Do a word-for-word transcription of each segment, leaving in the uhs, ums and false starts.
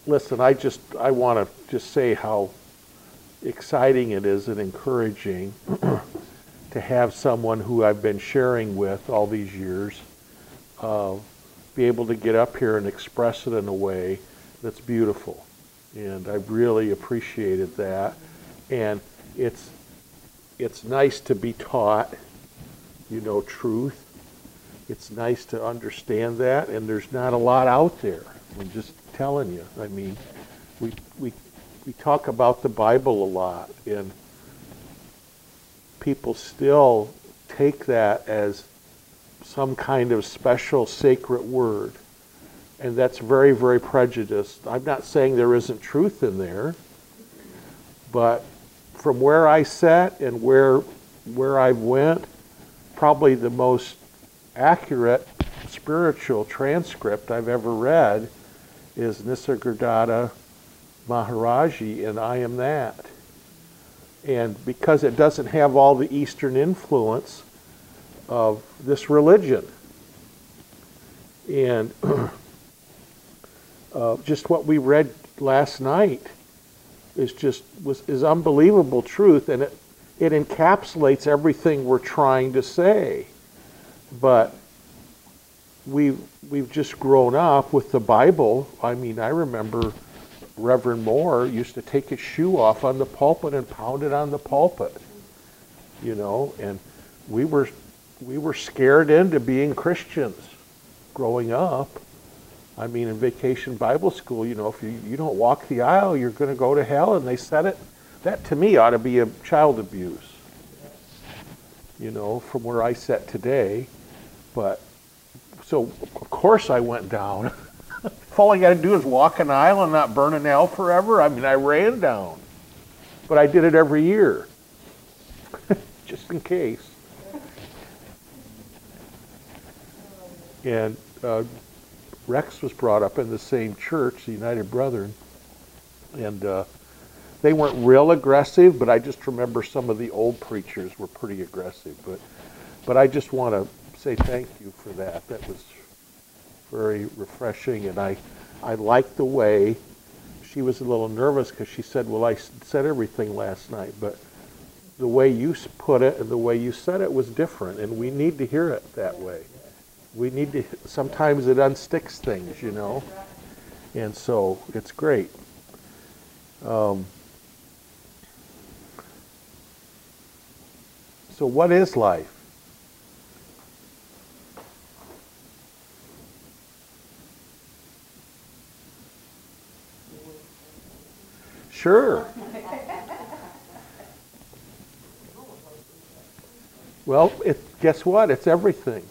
listen, I just, I want to just say how exciting it is and encouraging to have someone who I've been sharing with all these years uh, be able to get up here and express it in a way that's beautiful. And I've really appreciated that. And it's it's nice to be taught, you know, truth. It's nice to understand that, and there's not a lot out there. I'm just telling you. I mean, we we we talk about the Bible a lot, and people still take that as some kind of special sacred word. And that's very, very prejudiced. I'm not saying there isn't truth in there, but from where I sat and where where I went, probably the most accurate spiritual transcript I've ever read is Nisargadatta Maharaji, and I Am That. And because it doesn't have all the Eastern influence of this religion. And uh, just what we read last night is just was is unbelievable truth, and it it encapsulates everything we're trying to say. But we've we've just grown up with the Bible. I mean, I remember Reverend Moore used to take his shoe off on the pulpit and pound it on the pulpit, you know, and we were we were scared into being Christians growing up. I mean, in Vacation Bible School, you know, if you, you don't walk the aisle, you're going to go to hell, and they said it. That, to me, ought to be a child abuse, you know, from where I sit today. But, so, of course I went down. All I got to do is walk an aisle and not burn in hell forever. I mean, I ran down. But I did it every year, just in case. And uh, Rex was brought up in the same church, the United Brethren, and uh, they weren't real aggressive, but I just remember some of the old preachers were pretty aggressive. But, but I just want to say thank you for that. That was very refreshing, and I, I liked the way she was a little nervous because she said, well, I said everything last night, but the way you put it and the way you said it was different, and we need to hear it that way. We need to, sometimes it unsticks things, you know, and so it's great. Um, so what is life? Sure. Well, it, guess what? It's everything.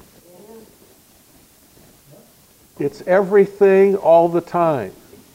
It's everything all the time.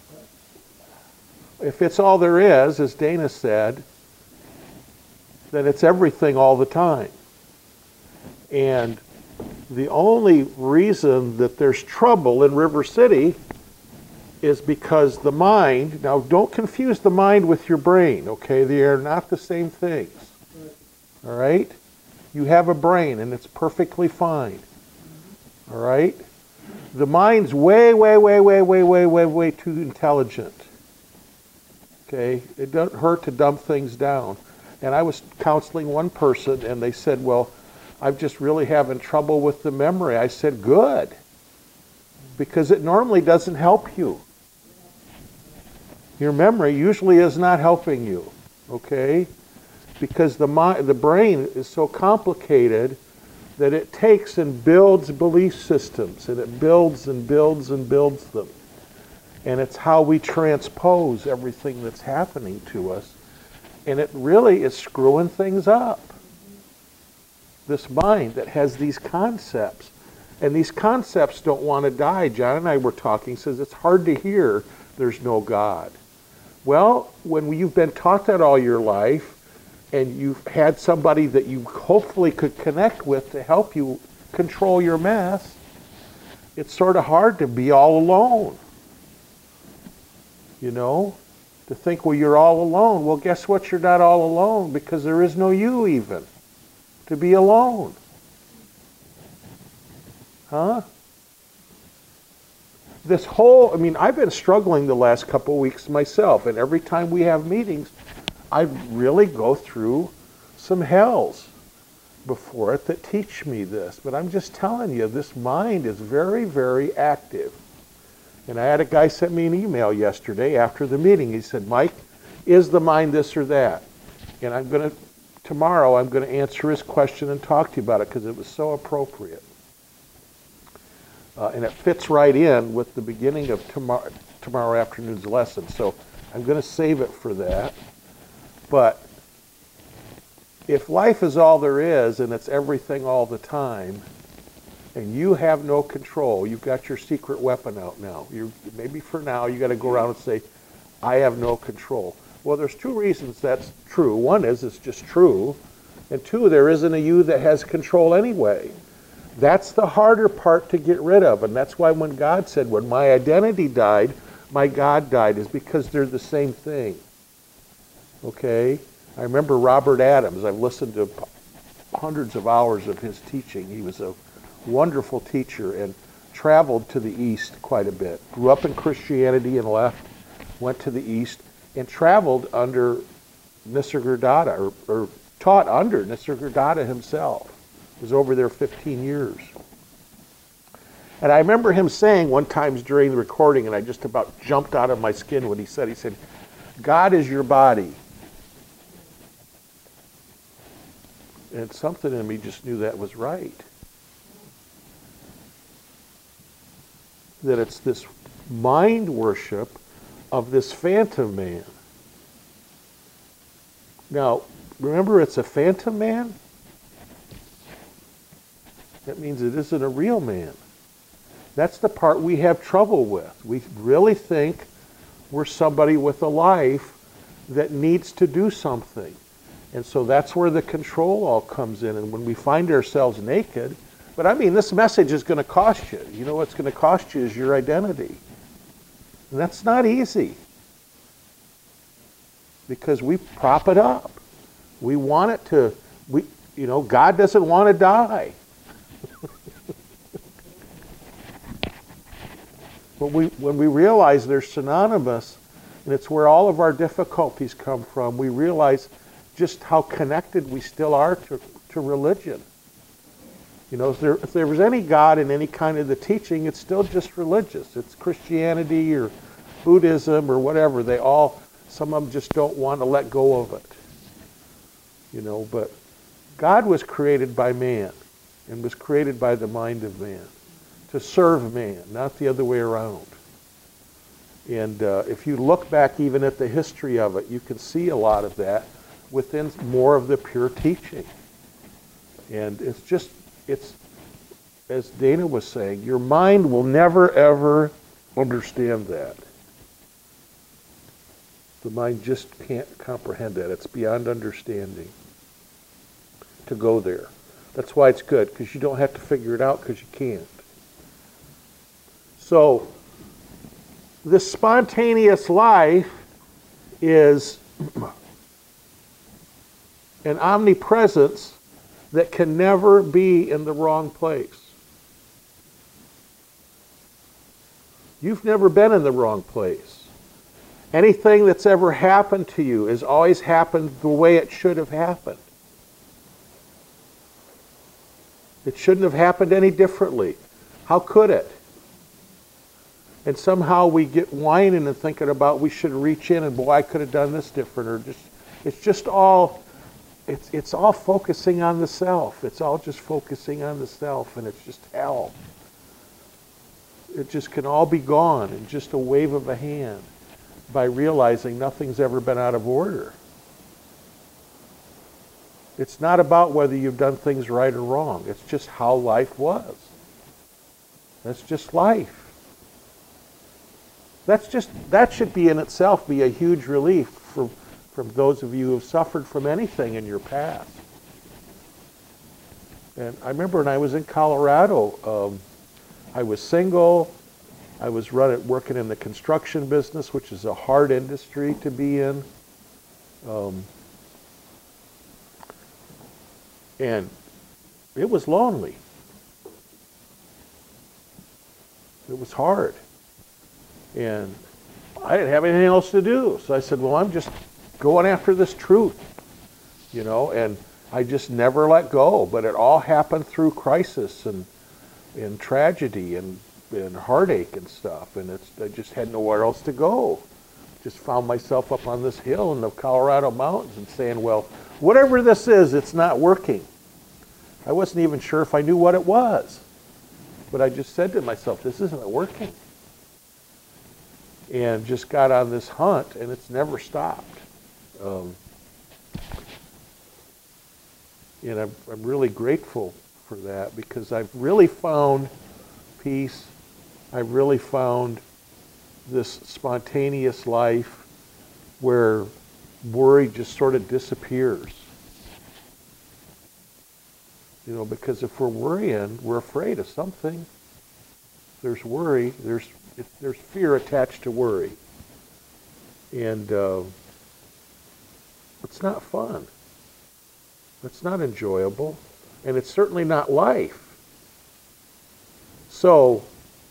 If it's all there is, as Dana said, then it's everything all the time. And the only reason that there's trouble in River City is because the mind, now don't confuse the mind with your brain, okay? They are not the same things. All right? You have a brain and it's perfectly fine. All right? The mind's way, way, way, way, way, way, way, way too intelligent. Okay? It doesn't hurt to dump things down. And I was counseling one person and they said, well, I'm just really having trouble with the memory. I said, good. Because it normally doesn't help you. Your memory usually is not helping you. Okay? Because the mind, the brain is so complicated that it takes and builds belief systems, and it builds and builds and builds them. And it's how we transpose everything that's happening to us. And it really is screwing things up. This mind that has these concepts. And these concepts don't want to die. John and I were talking, says it's hard to hear there's no God. Well, when you've been taught that all your life, and you've had somebody that you hopefully could connect with to help you control your mess, it's sort of hard to be all alone. You know? To think, well, you're all alone. Well, guess what? You're not all alone because there is no you even to be alone. Huh? this whole, I mean, I've been struggling the last couple of weeks myself, and every time we have meetings, I really go through some hells before it that teach me this. But I'm just telling you, this mind is very, very active. And I had a guy send me an email yesterday after the meeting. He said, Mike, is the mind this or that? And I'm going to, tomorrow, I'm going to answer his question and talk to you about it because it was so appropriate. Uh, and it fits right in with the beginning of tomorrow, tomorrow afternoon's lesson. So I'm going to save it for that. But if life is all there is and it's everything all the time, and you have no control, you've got your secret weapon out now. You maybe for now you got to go around and say, I have no control. Well, there's two reasons that's true. One is it's just true, and two, there isn't a you that has control anyway. That's the harder part to get rid of, and that's why when God said, when my identity died, my God died, is because they're the same thing. Okay? I remember Robert Adams. I've listened to hundreds of hours of his teaching. He was a wonderful teacher and traveled to the East quite a bit. Grew up in Christianity and left, went to the East, and traveled under Nisargadatta, or, or taught under Nisargadatta himself. Was over there fifteen years. And I remember him saying one time during the recording, and I just about jumped out of my skin when he said, he said, God is your body. And something in me just knew that was right. That it's this mind worship of this phantom man. Now, remember, it's a phantom man? That means it isn't a real man. That's the part we have trouble with. We really think we're somebody with a life that needs to do something. And so that's where the control all comes in. And when we find ourselves naked, but I mean, this message is going to cost you. You know what's going to cost you is your identity. And that's not easy. Because we prop it up. We want it to, we, you know, God doesn't want to die. But we, when we realize they're synonymous, and it's where all of our difficulties come from, we realize just how connected we still are to, to religion. You know, if there, if there was any God in any kind of the teaching, it's still just religious. It's Christianity or Buddhism or whatever. They all, some of them just don't want to let go of it. You know, but God was created by man and was created by the mind of man to serve man, not the other way around. And uh, if you look back even at the history of it, you can see a lot of that within more of the pure teaching. And it's just, it's, as Dana was saying, your mind will never, ever understand that. The mind just can't comprehend that. It's beyond understanding to go there. That's why it's good, because you don't have to figure it out, because you can't. So, this spontaneous life is an omnipresence that can never be in the wrong place. You've never been in the wrong place. Anything that's ever happened to you has always happened the way it should have happened. It shouldn't have happened any differently. How could it? And somehow we get whining and thinking about we should reach in and boy, I could have done this different, or just it's just all it's it's all focusing on the self. It's all just focusing on the self, and it's just hell. It just can all be gone in just a wave of a hand by realizing nothing's ever been out of order. It's not about whether you've done things right or wrong. It's just how life was. That's just life. That's just, that should be in itself be a huge relief for, from those of you who have suffered from anything in your past. And I remember when I was in Colorado, um, I was single. I was running, working in the construction business, which is a hard industry to be in. Um, and it was lonely. It was hard. And I didn't have anything else to do. So I said, well, I'm just going after this truth, you know, and I just never let go. But it all happened through crisis and, and tragedy and, and heartache and stuff. And it's, I just had nowhere else to go. Just found myself up on this hill in the Colorado mountains and saying, well, whatever this is, it's not working. I wasn't even sure if I knew what it was. But I just said to myself, this isn't working. And just got on this hunt, and it's never stopped. Um, and I'm, I'm really grateful for that, because I've really found peace. I've really found this spontaneous life where worry just sort of disappears. You know, because if we're worrying, we're afraid of something. There's worry, there's there's fear attached to worry. And uh, it's not fun. It's not enjoyable. And it's certainly not life. So,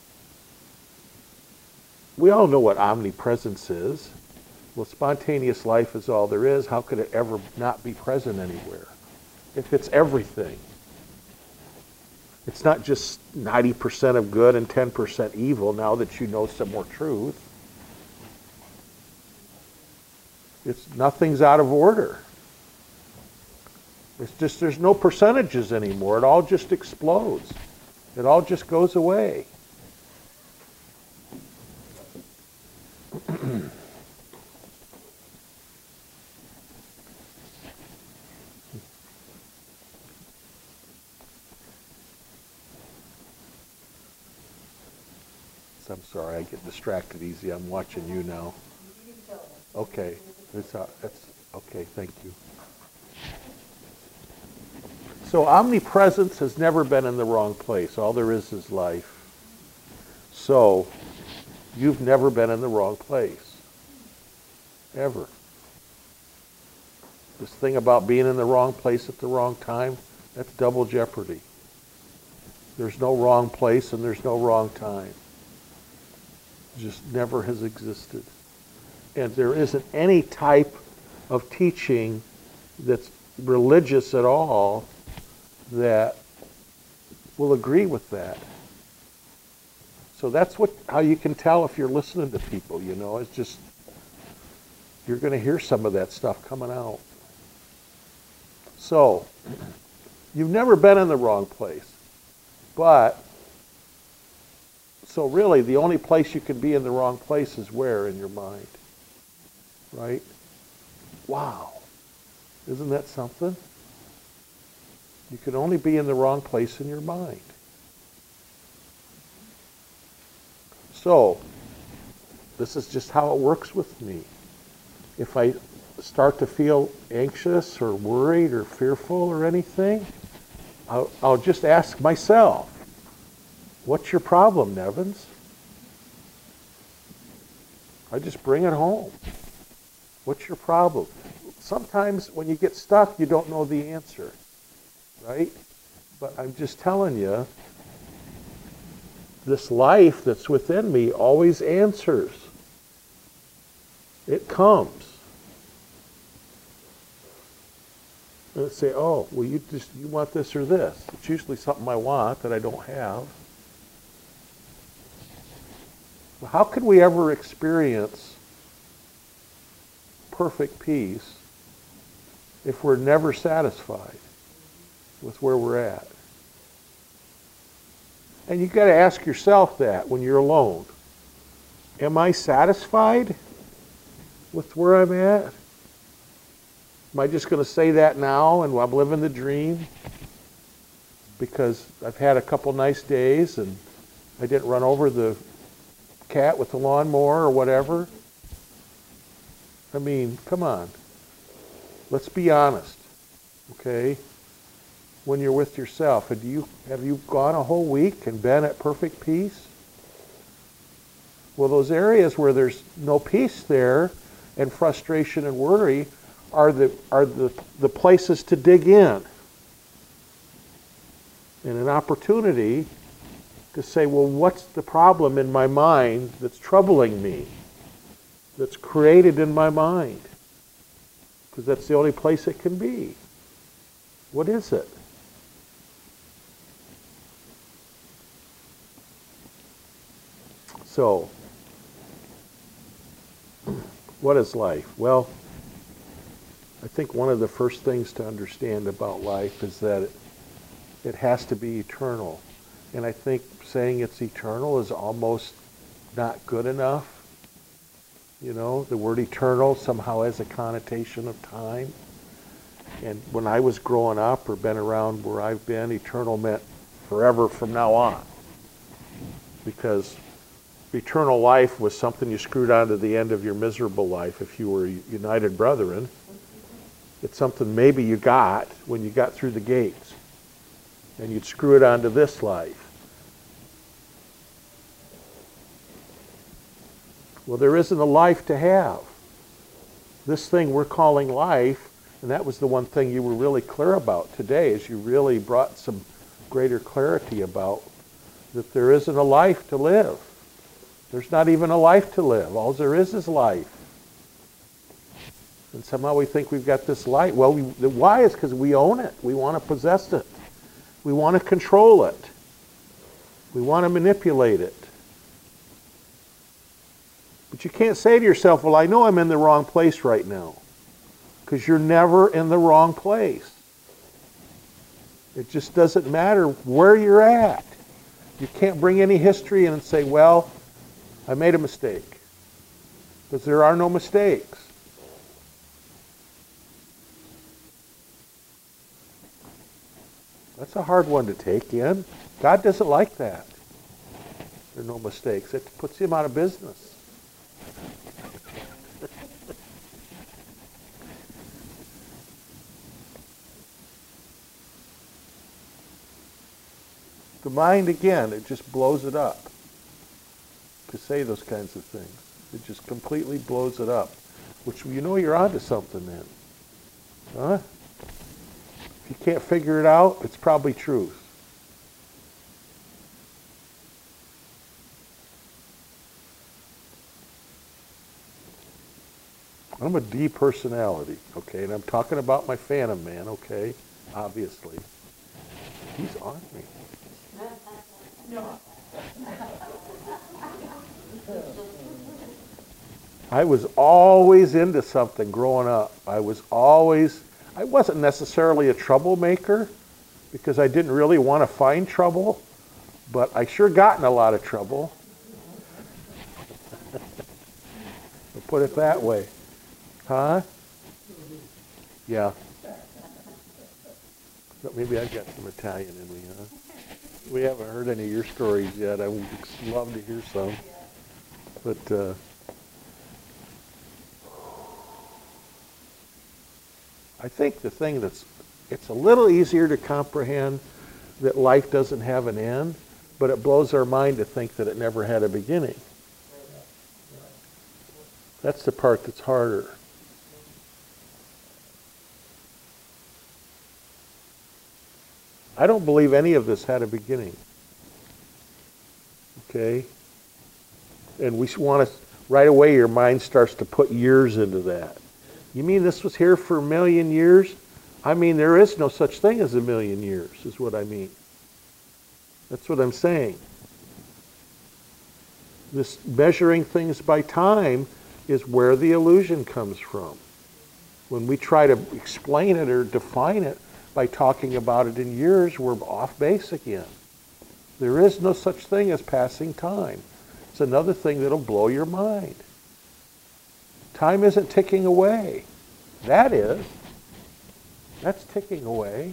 we all know what omnipresence is. Well, spontaneous life is all there is. How could it ever not be present anywhere? If it's everything. It's not just ninety percent of good and ten percent evil now that you know some more truth. It's nothing's out of order. It's just there's no percentages anymore. It all just explodes. It all just goes away. I'm sorry, I get distracted easy. I'm watching you now. Okay, it's, uh, it's okay. Thank you. So omnipresence has never been in the wrong place. All there is is life. So you've never been in the wrong place, ever. This thing about being in the wrong place at the wrong time, that's double jeopardy. There's no wrong place and there's no wrong time. Just never has existed. And there isn't any type of teaching that's religious at all that will agree with that. So that's what how you can tell if you're listening to people, you know. It's just, you're going to hear some of that stuff coming out. So, you've never been in the wrong place. But so really, the only place you can be in the wrong place is where? In your mind. Right? Wow. Isn't that something? You can only be in the wrong place in your mind. So, this is just how it works with me. If I start to feel anxious or worried or fearful or anything, I'll, I'll just ask myself, what's your problem, Nevins? I just bring it home. What's your problem? Sometimes when you get stuck, you don't know the answer, right? But I'm just telling you, this life that's within me always answers. It comes. And it say, oh, well, you just you want this or this. It's usually something I want that I don't have. How could we ever experience perfect peace if we're never satisfied with where we're at? And you've got to ask yourself that when you're alone. Am I satisfied with where I'm at? Am I just going to say that now and I'm living the dream because I've had a couple nice days and I didn't run over the cat with the lawnmower or whatever? I mean, come on. Let's be honest, okay? When you're with yourself, have you, have you gone a whole week and been at perfect peace? Well, those areas where there's no peace there and frustration and worry are the, are the, the places to dig in and an opportunity to say, well, what's the problem in my mind that's troubling me, that's created in my mind? Because that's the only place it can be. What is it? So, what is life? Well, I think one of the first things to understand about life is that it, it has to be eternal. And I think saying it's eternal is almost not good enough. You know, the word eternal somehow has a connotation of time. And when I was growing up or been around where I've been, eternal meant forever from now on. Because eternal life was something you screwed onto the end of your miserable life if you were united brethren. It's something maybe you got when you got through the gates. And you'd screw it onto this life. Well, there isn't a life to have. This thing we're calling life, and that was the one thing you were really clear about today, is you really brought some greater clarity about that there isn't a life to live. There's not even a life to live. All there is is life. And somehow we think we've got this life. Well, we, the why is because we own it. We want to possess it. We want to control it. We want to manipulate it. But you can't say to yourself, well, I know I'm in the wrong place right now. Because you're never in the wrong place. It just doesn't matter where you're at. You can't bring any history in and say, well, I made a mistake. Because there are no mistakes. That's a hard one to take in. God doesn't like that. There are no mistakes. It puts him out of business. The mind, again, it just blows it up to say those kinds of things. It just completely blows it up, which you know you're onto something then. Huh? If you can't figure it out, it's probably truth. I'm a D personality, okay, and I'm talking about my Phantom Man, okay, obviously. He's on me. No. I was always into something growing up. I was always, I wasn't necessarily a troublemaker because I didn't really want to find trouble, but I sure got in a lot of trouble. I'll put it that way. Huh? Yeah. But maybe I got some Italian in me, huh? We haven't heard any of your stories yet. I would love to hear some. But uh, I think the thing that's, it's a little easier to comprehend that life doesn't have an end, but it blows our mind to think that it never had a beginning. That's the part that's harder. I don't believe any of this had a beginning. Okay? And we want to, right away your mind starts to put years into that. You mean this was here for a million years? I mean, there is no such thing as a million years, is what I mean. That's what I'm saying. This measuring things by time is where the illusion comes from. When we try to explain it or define it by talking about it in years, we're off base again. There is no such thing as passing time. It's another thing that'll blow your mind. Time isn't ticking away. That is. That's ticking away.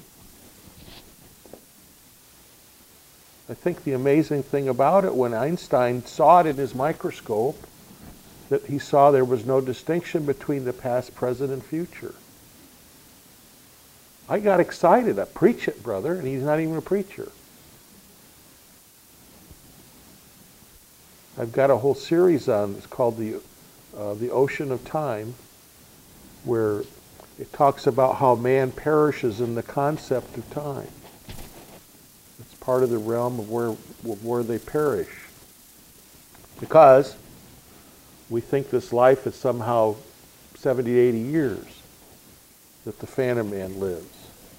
I think the amazing thing about it, when Einstein saw it in his microscope, that he saw there was no distinction between the past, present, and future. I got excited. I preach it, brother, and he's not even a preacher. I've got a whole series on, it's called the, uh, the Ocean of Time, where it talks about how man perishes in the concept of time. It's part of the realm of where, where they perish. Because we think this life is somehow seventy, eighty years that the Phantom Man lives.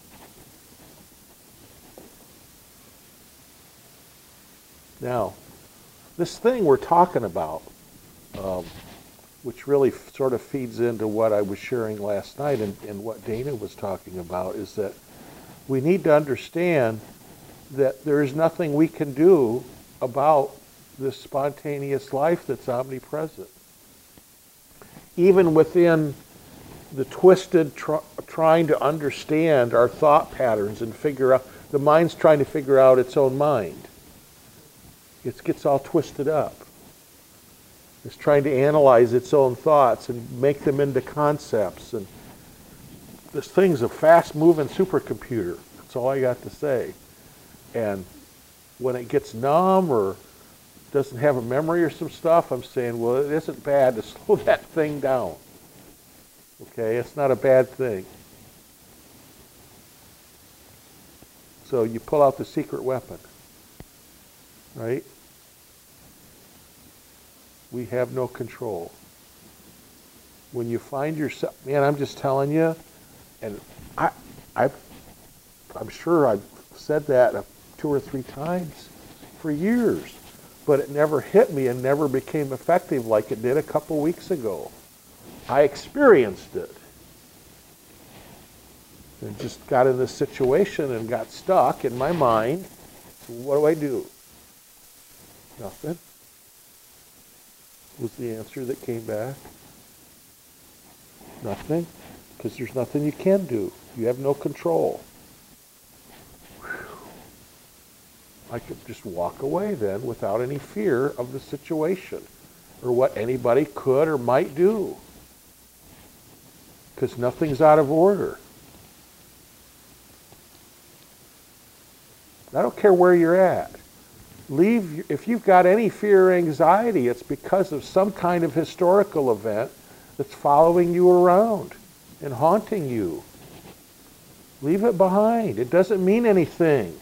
Now, this thing we're talking about, um, which really f- sort of feeds into what I was sharing last night and, and what Dana was talking about, is that we need to understand that there is nothing we can do about this spontaneous life that's omnipresent. Even within the twisted tr- trying to understand our thought patterns and figure out, the mind's trying to figure out its own mind. It gets all twisted up. It's trying to analyze its own thoughts and make them into concepts. And this thing's a fast-moving supercomputer. That's all I got to say. And when it gets numb or doesn't have a memory or some stuff, I'm saying, well, it isn't bad to slow that thing down. Okay, it's not a bad thing. So you pull out the secret weapon, right? We have no control. When you find yourself, man, I'm just telling you, and I, I, I'm sure I've said that two or three times for years, but it never hit me and never became effective like it did a couple weeks ago. I experienced it. And just got in this situation and got stuck in my mind. What do I do? Nothing. Was the answer that came back. Nothing. Because there's nothing you can do. You have no control. Whew. I could just walk away then without any fear of the situation or what anybody could or might do. Because nothing's out of order. I don't care where you're at. Leave, if you've got any fear or anxiety, it's because of some kind of historical event that's following you around and haunting you. Leave it behind. It doesn't mean anything.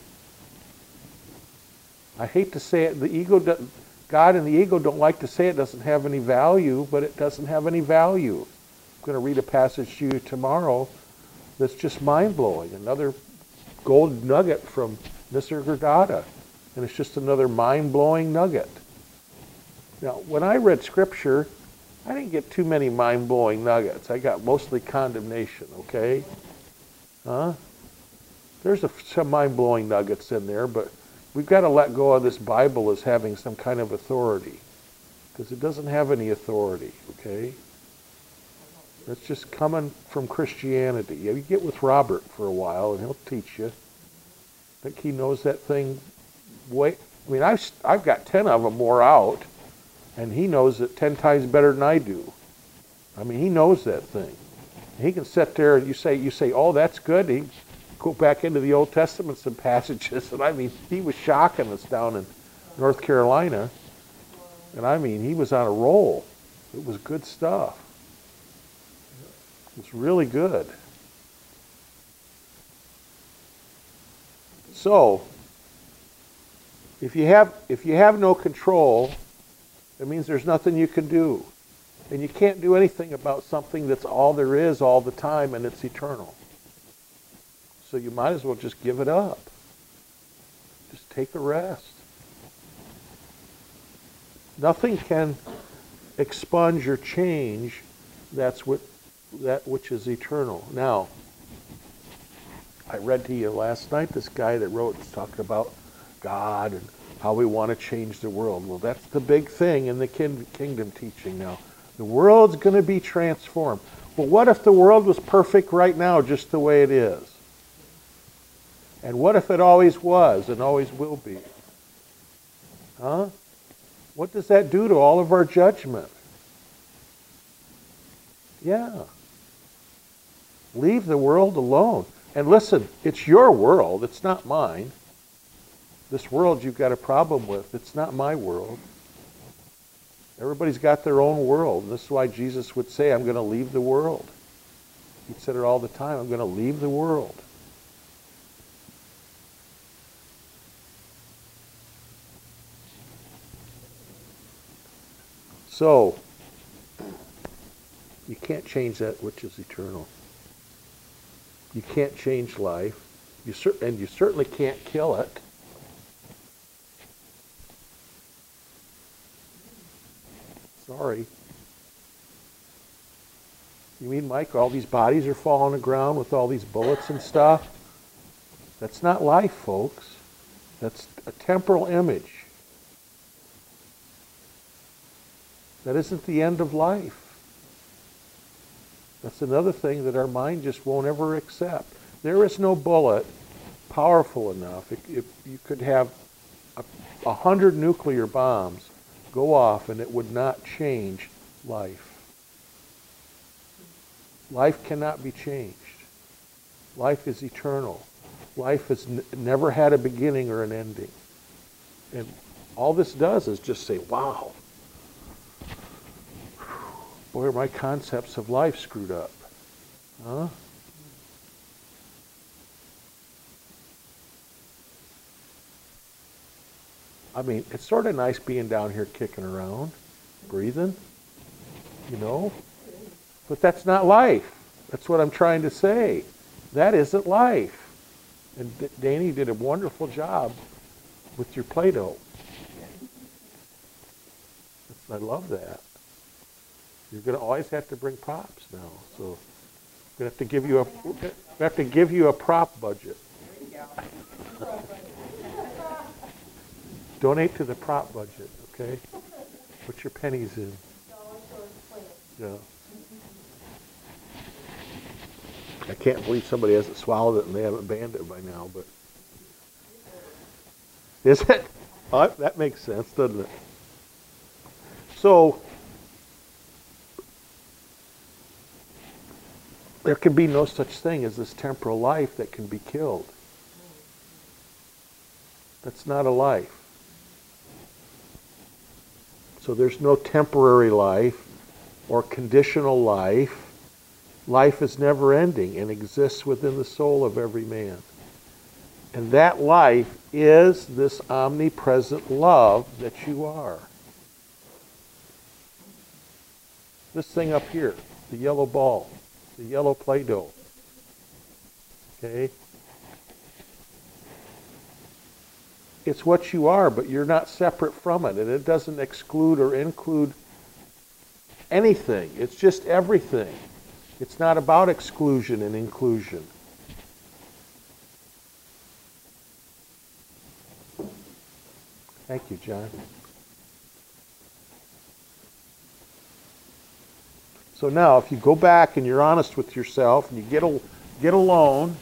I hate to say it, the ego, God and the ego don't like to say it doesn't have any value, but it doesn't have any value. I'm going to read a passage to you tomorrow that's just mind-blowing. Another gold nugget from Nisargadatta. And it's just another mind-blowing nugget. Now, when I read Scripture, I didn't get too many mind-blowing nuggets. I got mostly condemnation, okay? Huh? There's a, some mind-blowing nuggets in there, but we've got to let go of this Bible as having some kind of authority. Because it doesn't have any authority, okay? It's just coming from Christianity. You get with Robert for a while, and he'll teach you. I think he knows that thing. Wait, I mean, I've, I've got ten of them wore out, and he knows it ten times better than I do. I mean, he knows that thing. He can sit there and you say, you say, oh, that's good. He go back into the Old Testament some passages, and I mean, he was shocking us down in North Carolina, and I mean, he was on a roll. It was good stuff. It was really good. So, if you have if you have no control, it means there's nothing you can do. And you can't do anything about something that's all there is all the time and it's eternal. So you might as well just give it up. Just take a rest. Nothing can expunge or change that's what that which is eternal. Now, I read to you last night this guy that wrote talking about God and how we want to change the world. Well, that's the big thing in the kin- kingdom teaching now. The world's going to be transformed. Well, what if the world was perfect right now, just the way it is? And what if it always was and always will be? Huh? What does that do to all of our judgment? Yeah. Leave the world alone. And listen, it's your world. It's not mine. This world you've got a problem with. It's not my world. Everybody's got their own world. And this is why Jesus would say, I'm going to leave the world. He said it all the time. I'm going to leave the world. So, you can't change that which is eternal. You can't change life. You cer- and you certainly can't kill it. Sorry. You mean, Mike, all these bodies are falling on the ground with all these bullets and stuff? That's not life, folks. That's a temporal image. That isn't the end of life. That's another thing that our mind just won't ever accept. There is no bullet powerful enough. If, if you could have a, a hundred nuclear bombs go off and it would not change life. Life cannot be changed. Life is eternal. Life has n- never had a beginning or an ending. And all this does is just say, wow, boy, are my concepts of life screwed up. Huh? I mean, it's sort of nice being down here kicking around, breathing, you know? But that's not life. That's what I'm trying to say. That isn't life. And D- Danny did a wonderful job with your Play-Doh. I love that. You're going to always have to bring props now. So we're going to have to give you a we have to give you a prop budget. Donate to the prop budget, okay? Put your pennies in. Yeah. I can't believe somebody hasn't swallowed it and they haven't banned it by now, but is it? Oh, that makes sense, doesn't it? So there can be no such thing as this temporal life that can be killed. That's not a life. So there's no temporary life or conditional life. Life is never ending and exists within the soul of every man. And that life is this omnipresent love that you are. This thing up here, the yellow ball, the yellow Play-Doh. Okay? It's what you are, but you're not separate from it, and it doesn't exclude or include anything. It's just everything. It's not about exclusion and inclusion. Thank you, John. So now, if you go back and you're honest with yourself, and you get a, get alone,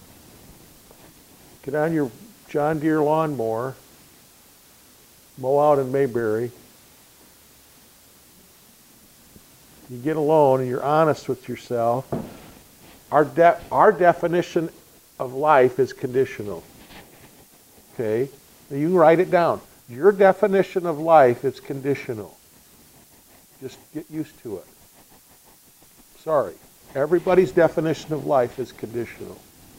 get on your John Deere lawnmower, mow out in Mayberry, you get alone and you're honest with yourself, our, de- our definition of life is conditional. Okay? Now you can write it down. Your definition of life is conditional. Just get used to it. Sorry. Everybody's definition of life is conditional.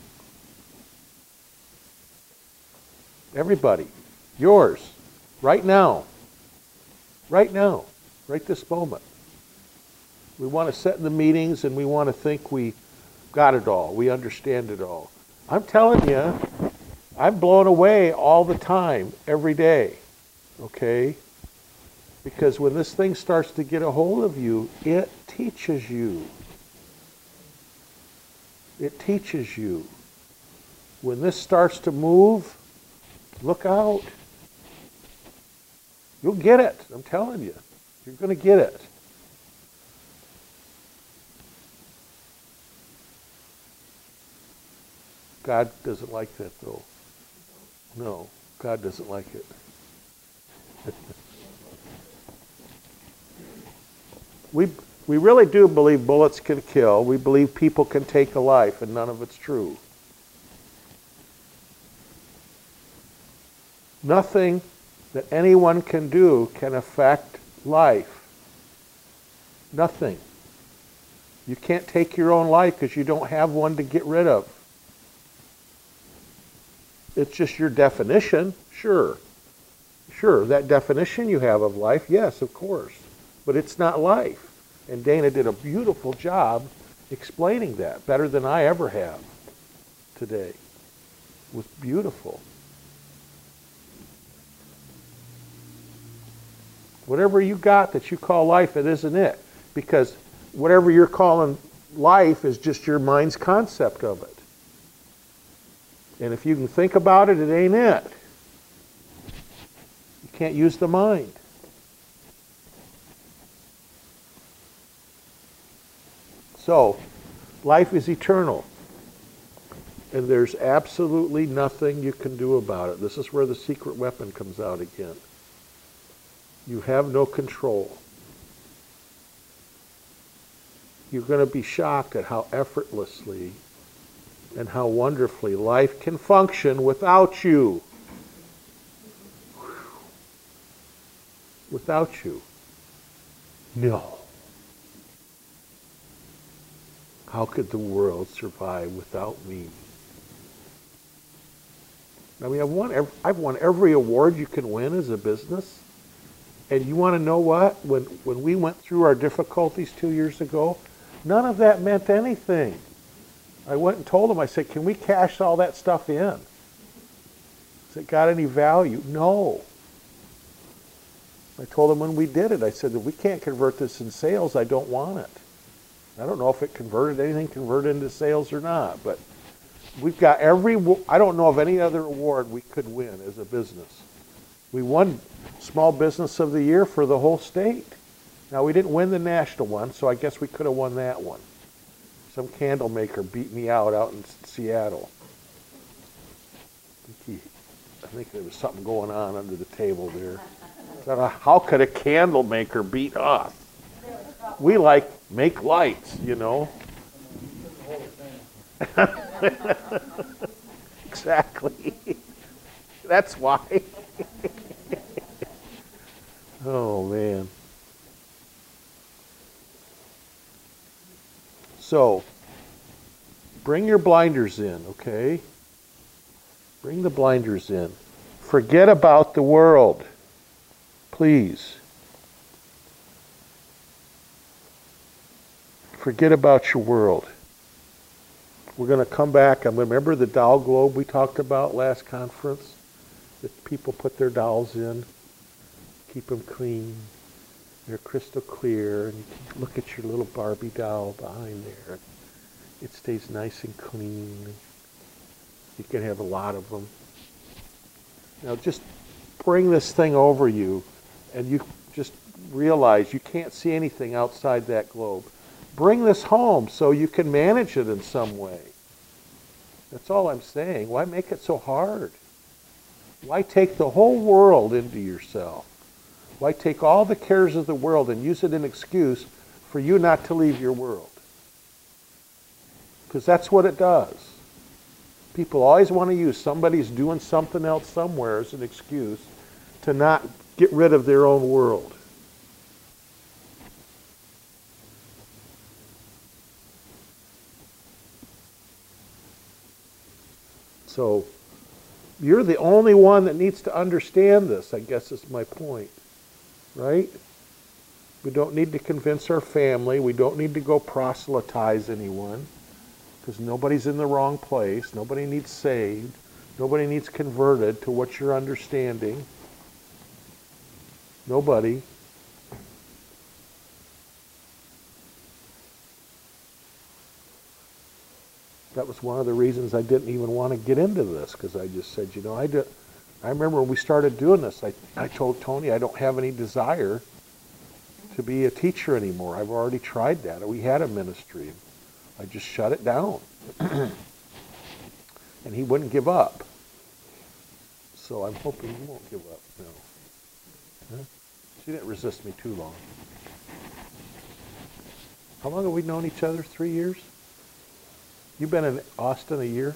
Everybody. Yours. Right now. Right now. Right this moment. We want to sit in the meetings and we want to think we got it all. We understand it all. I'm telling you, I'm blown away all the time, every day. Okay? Because when this thing starts to get a hold of you, it teaches you. It teaches you. When this starts to move, look out. You'll get it. I'm telling you. You're going to get it. God doesn't like that, though. No, God doesn't like it. we we really do believe bullets can kill. We believe people can take a life, and none of it's true. Nothing that anyone can do can affect life. Nothing. You can't take your own life because you don't have one to get rid of. It's just your definition, sure. Sure, that definition you have of life, yes, of course. but it's not life. And Dana did a beautiful job explaining that, better than I ever have today. It was beautiful. Whatever you got that you call life, it isn't it. Because whatever you're calling life is just your mind's concept of it. And if you can think about it, it ain't it. You can't use the mind. So, life is eternal. And there's absolutely nothing you can do about it. This is where the secret weapon comes out again. You have no control. You're going to be shocked at how effortlessly and how wonderfully life can function without you. Without you. No. How could the world survive without me? I mean, I've won every, I've won every award you can win as a business. And you want to know what? When, when we went through our difficulties two years ago, none of that meant anything. I went and told them, I said, can we cash all that stuff in? Has it got any value? No. I told them when we did it, I said, if we can't convert this in sales, I don't want it. I don't know if it converted, anything converted into sales or not, but we've got every, I don't know of any other award we could win as a business. We won Small Business of the Year for the whole state. Now, we didn't win the national one, so I guess we could have won that one. Some candle maker beat me out out in Seattle. I think, he, I think there was something going on under the table there. So, how could a candle maker beat us? We like make lights, you know. Exactly. That's why. Oh, man. So, bring your blinders in, okay? Bring the blinders in. Forget about the world, please. Forget about your world. We're going to come back and remember the doll globe we talked about last conference? That people put their dolls in, keep them clean. They're crystal clear, and you can look at your little Barbie doll behind there. It stays nice and clean. You can have a lot of them. Now just bring this thing over you, and you just realize you can't see anything outside that globe. Bring this home so you can manage it in some way. That's all I'm saying. Why make it so hard? Why take the whole world into yourself? Why take all the cares of the world and use it as an excuse for you not to leave your world? Because that's what it does. People always want to use somebody's doing something else somewhere as an excuse to not get rid of their own world. So, you're the only one that needs to understand this, I guess is my point. Right? We don't need to convince our family. We don't need to go proselytize anyone. Because nobody's in the wrong place. Nobody needs saved. Nobody needs converted to what you're understanding. Nobody. That was one of the reasons I didn't even want to get into this, because I just said, you know, I, did, I remember when we started doing this, I, I told Tony I don't have any desire to be a teacher anymore. I've already tried that. We had a ministry. I just shut it down. And he wouldn't give up. So I'm hoping he won't give up now. Huh? She didn't resist me too long. How long have we known each other? Three years? You've been in Austin a year?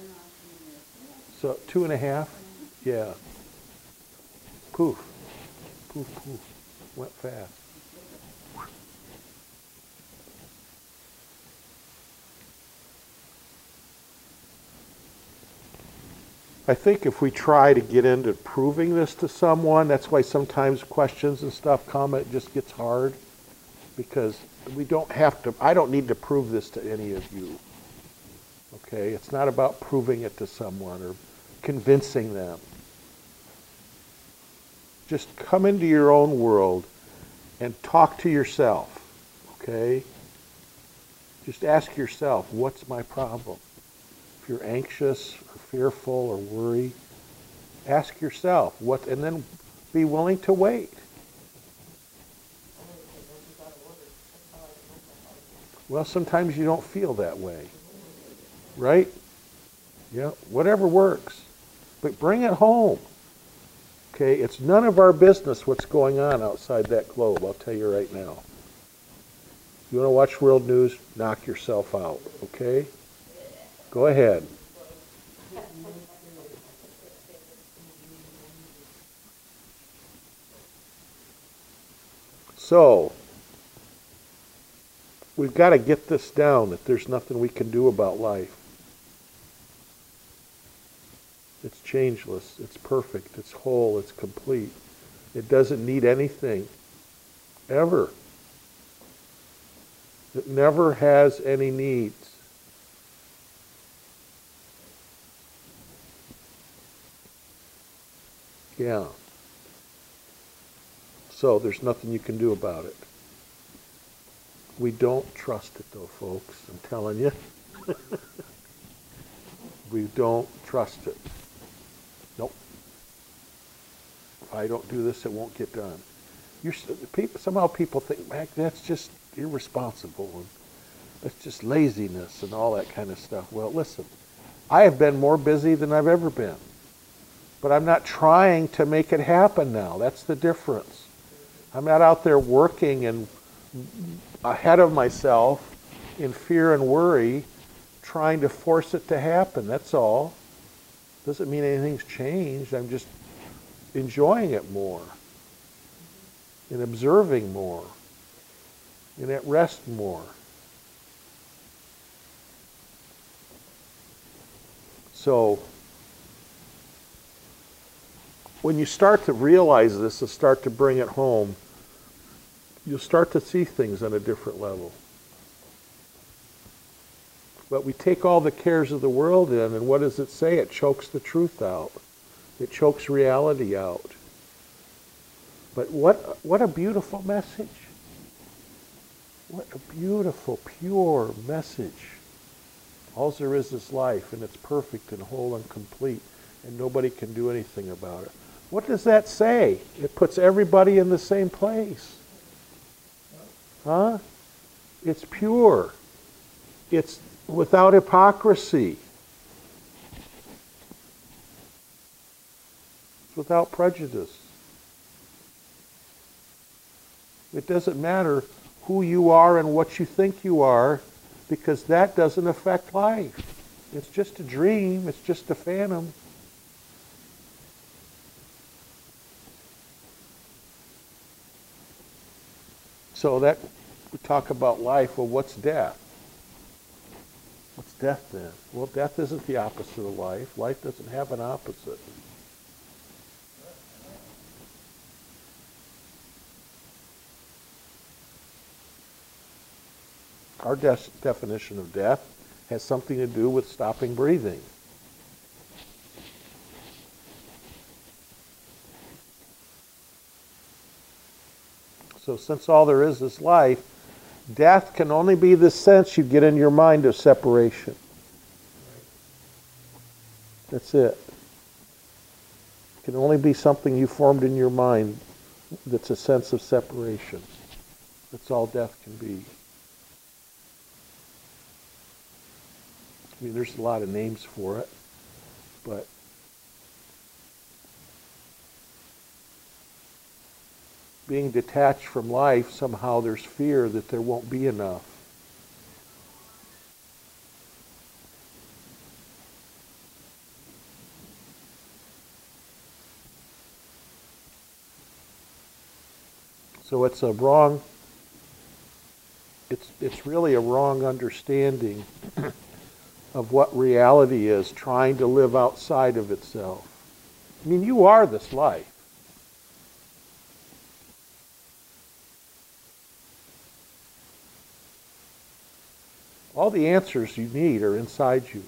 So two and a half? Yeah. Poof. Poof, poof. Went fast. I think if we try to get into proving this to someone, that's why sometimes questions and stuff come, it just gets hard. Because we don't have to, I don't need to prove this to any of you. Okay? It's not about proving it to someone or convincing them. Just come into your own world and talk to yourself. Okay? Just ask yourself, what's my problem? If you're anxious or fearful or worried, ask yourself what, and then be willing to wait. Well, sometimes you don't feel that way, right? Yeah, whatever works, but bring it home. Okay, it's none of our business what's going on outside that globe. I'll tell you right now. You want to watch world news? Knock yourself out. Okay. Go ahead. So, we've got to get this down that there's nothing we can do about life. It's changeless, it's perfect, it's whole, it's complete. It doesn't need anything, ever. It never has any needs. Yeah. So there's nothing you can do about it. We don't trust it though, folks. I'm telling you. We don't trust it. Nope. If I don't do this, it won't get done. You're, people, somehow people think, Mac, that's just irresponsible, and that's just laziness and all that kind of stuff. Well, listen, I have been more busy than I've ever been. But I'm not trying to make it happen now. That's the difference. I'm not out there working and ahead of myself in fear and worry, trying to force it to happen. That's all. Doesn't mean anything's changed. I'm just enjoying it more and observing more and at rest more. So when you start to realize this and start to bring it home, you'll start to see things on a different level. But we take all the cares of the world in, and what does it say? It chokes the truth out. It chokes reality out. But what, what a beautiful message. What a beautiful, pure message. All there is is life, and it's perfect and whole and complete, and nobody can do anything about it. What does that say? It puts everybody in the same place. Huh? It's pure. It's without hypocrisy. It's without prejudice. It doesn't matter who you are and what you think you are, because that doesn't affect life. It's just a dream. It's just a phantom. So that, we talk about life, well, what's death? What's death then? Well, death isn't the opposite of life. Life doesn't have an opposite. Our de- definition of death has something to do with stopping breathing. So since all there is is life, death can only be the sense you get in your mind of separation. That's it. It can only be something you formed in your mind that's a sense of separation. That's all death can be. I mean, there's a lot of names for it, but being detached from life, somehow there's fear that there won't be enough. So it's a wrong, it's, it's really a wrong understanding of what reality is, trying to live outside of itself. I mean, you are this life. All the answers you need are inside you.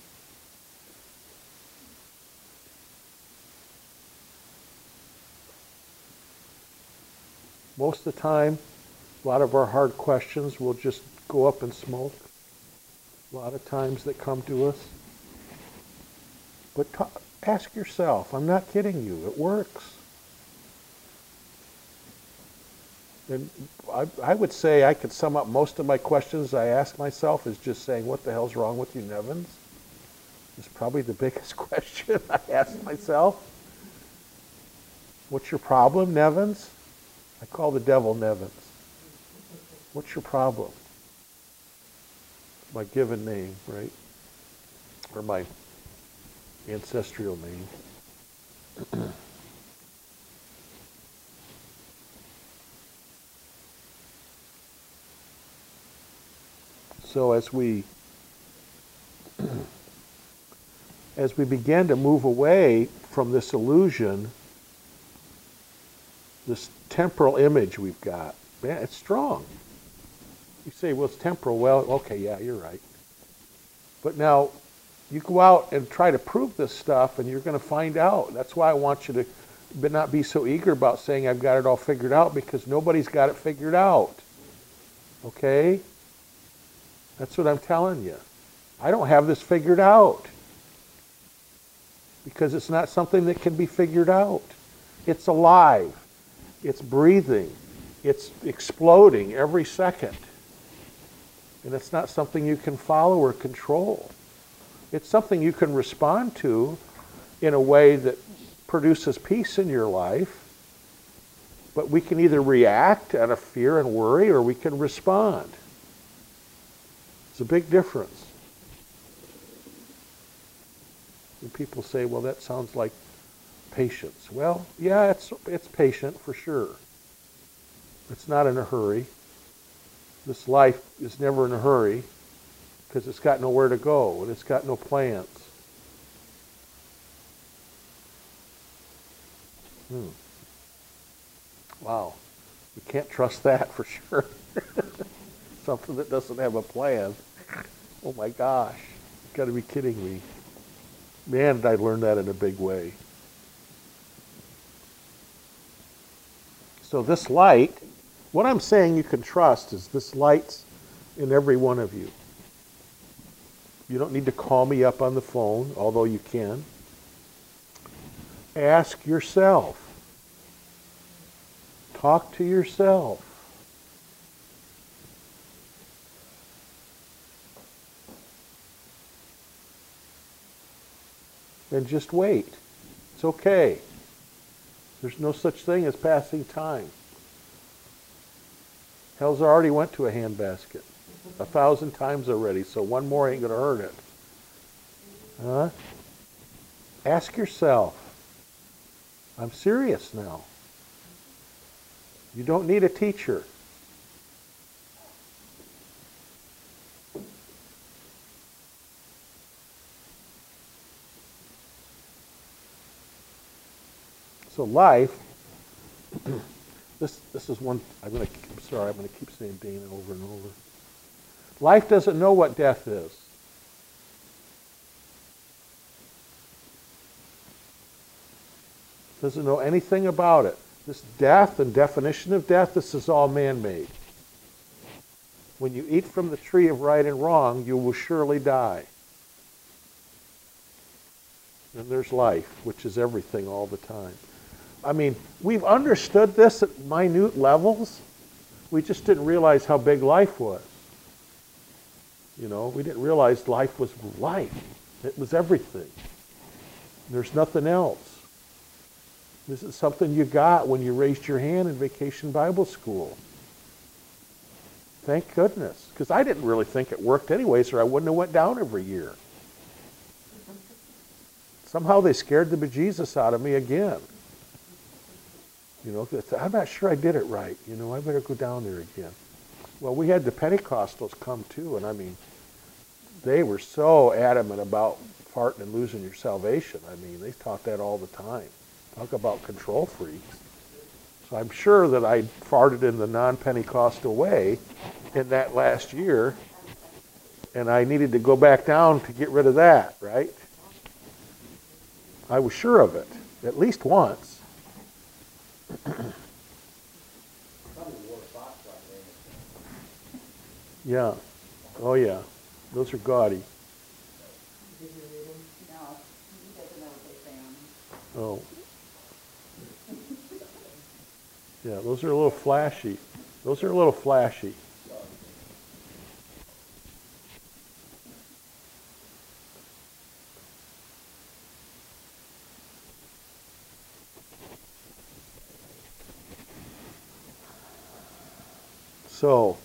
Most of the time, a lot of our hard questions will just go up in smoke. A lot of times that come to us. But talk, ask yourself, I'm not kidding you, it works. And I, I would say I could sum up most of my questions I ask myself as just saying, what the hell's wrong with you, Nevins? It's probably the biggest question I ask myself. What's your problem, Nevins? I call the devil Nevins. What's your problem? My given name, right? Or my ancestral name. So as we as we begin to move away from this illusion, this temporal image we've got, man, it's strong. You say, well, it's temporal. Well, okay, yeah, you're right. But now, you go out and try to prove this stuff, and you're going to find out. That's why I want you to but not be so eager about saying I've got it all figured out, because nobody's got it figured out. Okay? That's what I'm telling you. I don't have this figured out, because it's not something that can be figured out. It's alive. It's breathing. It's exploding every second. And it's not something you can follow or control. It's something you can respond to in a way that produces peace in your life. But we can either react out of fear and worry, or we can respond. It's a big difference. And people say, well, that sounds like patience. Well, yeah, it's, it's patient for sure. It's not in a hurry. This life is never in a hurry, because it's got nowhere to go and it's got no plans. Hmm. Wow. You can't trust that for sure. Something that doesn't have a plan. Oh my gosh. You've got to be kidding me. Man, did I learn that in a big way. So this light, what I'm saying you can trust is this light's in every one of you. You don't need to call me up on the phone, although you can. Ask yourself. Talk to yourself. And just wait. It's okay. There's no such thing as passing time. Hell's already went to a handbasket a thousand times already, so one more ain't going to hurt it. Huh? Ask yourself. I'm serious now. You don't need a teacher. So life, this this is one, I'm going to, I'm sorry, I'm going to keep saying Dana over and over. Life doesn't know what death is. Doesn't know anything about it. This death and definition of death, this is all man-made. When you eat from the tree of right and wrong, you will surely die. And there's life, which is everything all the time. I mean, we've understood this at minute levels. We just didn't realize how big life was. You know, we didn't realize life was life. It was everything. There's nothing else. This is something you got when you raised your hand in Vacation Bible School. Thank goodness. Because I didn't really think it worked anyways, or I wouldn't have went down every year. Somehow they scared the bejesus out of me again. You know, I'm not sure I did it right. You know, I better go down there again. Well, we had the Pentecostals come too, and I mean, they were so adamant about farting and losing your salvation. I mean, they taught that all the time. Talk about control freaks. So I'm sure that I farted in the non-Pentecostal way in that last year, and I needed to go back down to get rid of that, right? I was sure of it, at least once. Yeah. Oh, yeah. Those are gaudy. Did you read them? No. He doesn't know what they found. Oh. Yeah, those are a little flashy. Those are a little flashy. So,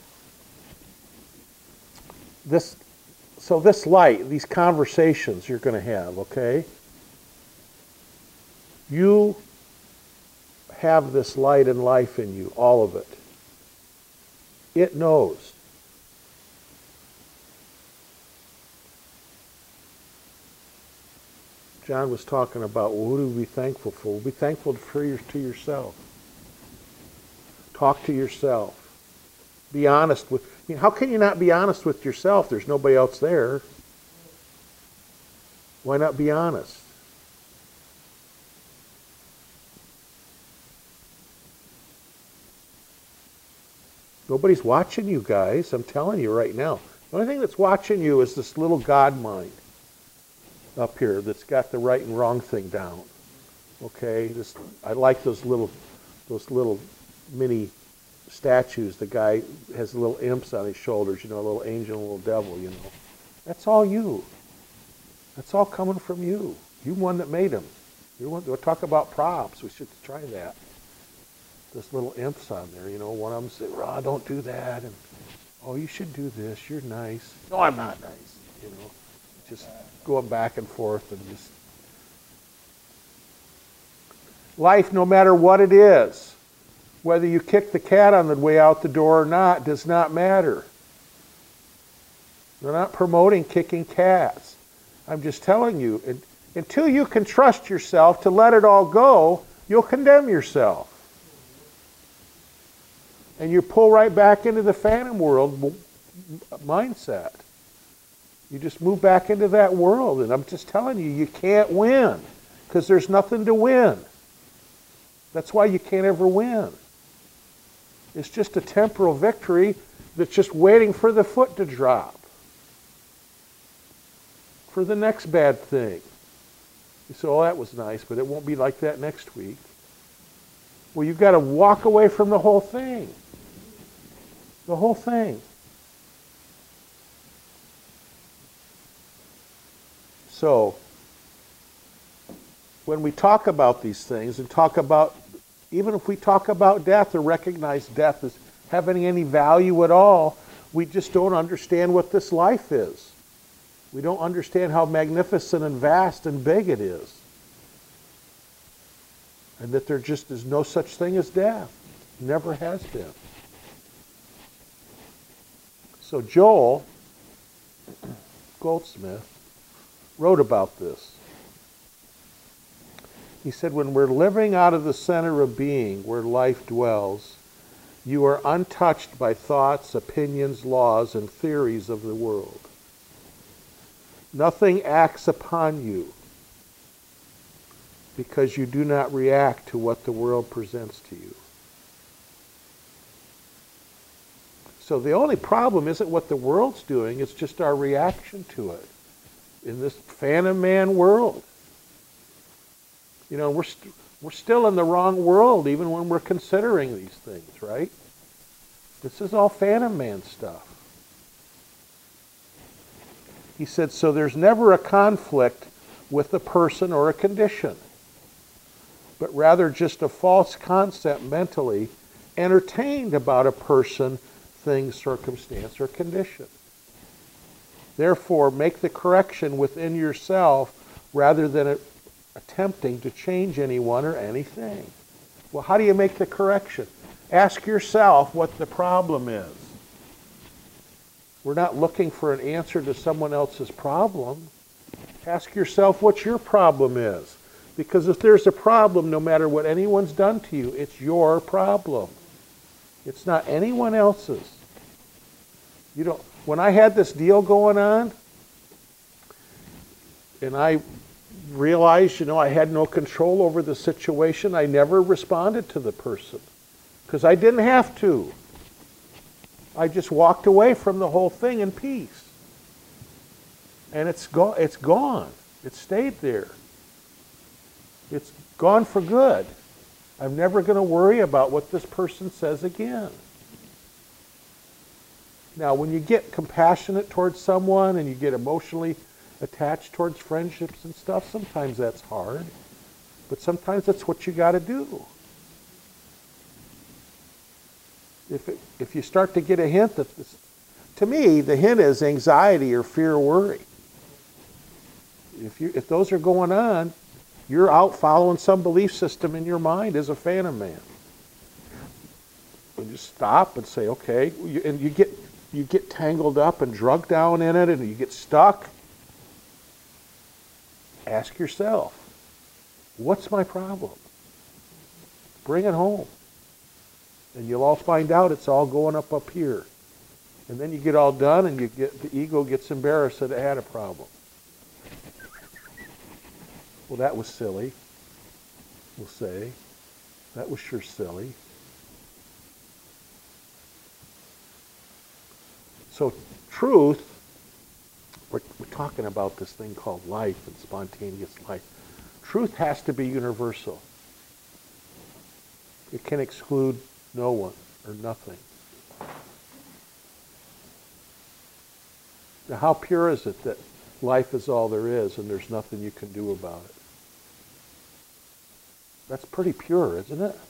this, so this light, these conversations you're going to have, okay? You have this light and life in you, all of it. It knows. John was talking about, well, who do we be thankful for? Be thankful for your, to yourself. Talk to yourself. Be honest with, I mean, how can you not be honest with yourself? There's nobody else there. Why not be honest? Nobody's watching you guys. I'm telling you right now. The only thing that's watching you is this little God mind up here that's got the right and wrong thing down. Okay? This, I like those little, those little mini statues. The guy has little imps on his shoulders, you know, a little angel and a little devil, you know. That's all you. That's all coming from you. You one that made them. You want to talk about props. We should try that. There's little imps on there, you know. One of them said, "Oh, don't do that," and "Oh, you should do this. You're nice." "No, I'm not nice." You know, just going back and forth and just life, no matter what it is. Whether you kick the cat on the way out the door or not does not matter. They're not promoting kicking cats. I'm just telling you, until you can trust yourself to let it all go, you'll condemn yourself. And you pull right back into the phantom world mindset. You just move back into that world. And I'm just telling you, you can't win because there's nothing to win. That's why you can't ever win. It's just a temporal victory that's just waiting for the foot to drop. For the next bad thing. You say, "Oh, that was nice, but it won't be like that next week." Well, you've got to walk away from the whole thing. The whole thing. So, when we talk about these things and talk about, even if we talk about death or recognize death as having any value at all, we just don't understand what this life is. We don't understand how magnificent and vast and big it is. And that there just is no such thing as death. Never has been. So Joel Goldsmith wrote about this. He said, when we're living out of the center of being where life dwells, you are untouched by thoughts, opinions, laws, and theories of the world. Nothing acts upon you because you do not react to what the world presents to you. So the only problem isn't what the world's doing, it's just our reaction to it in this phantom man world. You know, we're, st- we're still in the wrong world even when we're considering these things, right? This is all phantom man stuff. He said, so there's never a conflict with a person or a condition, but rather just a false concept mentally entertained about a person, thing, circumstance, or condition. Therefore, make the correction within yourself rather than a, attempting to change anyone or anything. Well, how do you make the correction? Ask yourself what the problem is. We're not looking for an answer to someone else's problem. Ask yourself what your problem is. Because if there's a problem, no matter what anyone's done to you, it's your problem. It's not anyone else's. You don't, when I had this deal going on, and I realized, you know, I had no control over the situation, I never responded to the person. Because I didn't have to. I just walked away from the whole thing in peace. And it's go- it's gone. It stayed there. It's gone for good. I'm never going to worry about what this person says again. Now, when you get compassionate towards someone and you get emotionally attached towards friendships and stuff, sometimes that's hard. But sometimes that's what you got to do. If, it, if you start to get a hint that this, to me, the hint is anxiety or fear or worry. If, you, if those are going on, you're out following some belief system in your mind as a phantom man. And just stop and say, okay, you, and you get you get tangled up and drug down in it and you get stuck. Ask yourself, what's my problem? Bring it home. And you'll all find out it's all going up up here. And then you get all done and you get the ego gets embarrassed that it had a problem. Well, that was silly, we'll say. That was sure silly. So truth, we're, we're talking about this thing called life and spontaneous life. Truth has to be universal. It can exclude no one or nothing. Now, how pure is it that life is all there is and there's nothing you can do about it? That's pretty pure, isn't it?